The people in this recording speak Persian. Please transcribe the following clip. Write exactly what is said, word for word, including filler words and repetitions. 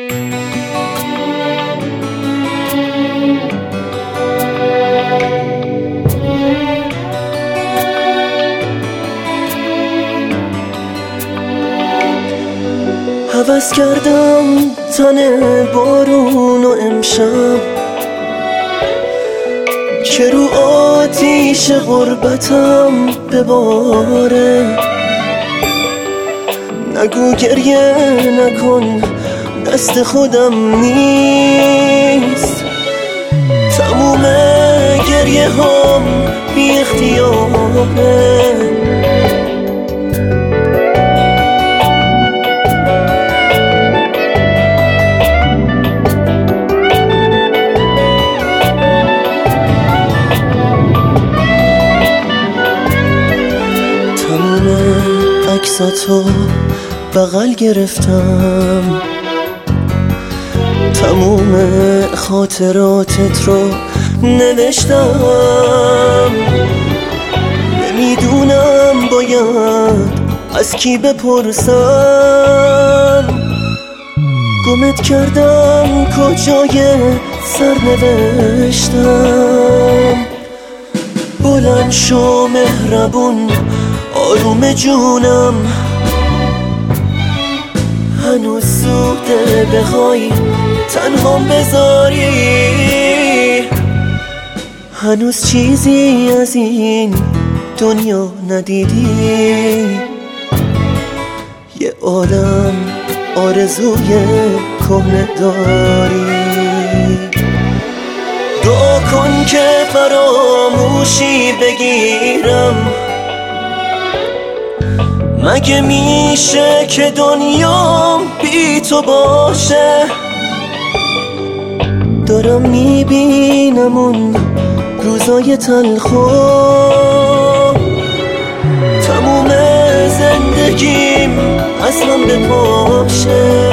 هوس کردم تن بارون و امشب که رو آتیش غربتم بباره. نگو گریه نکن دست خودم نیست، تموم گریه هم بی اختیاره. عکساتو بغل گرفتم، تموم خاطراتت رو نوشتم. نمیدونم باید از کی بپرسم، گمت کردم کجای سرنوشتم. بلند شو مهربون آروم جونم، هنوز زوده بخوای تنهام بذاری. هنوز چیزی از این دنیا ندیدی، یه عالم آرزوی کهنه داری. دعا کن که فراموشی بگیرم، مگه میشه که دنیا بی تو باشه؟ دارم میبینم اون روزای تلخو، تموم زندگیم اصلا بپاشه.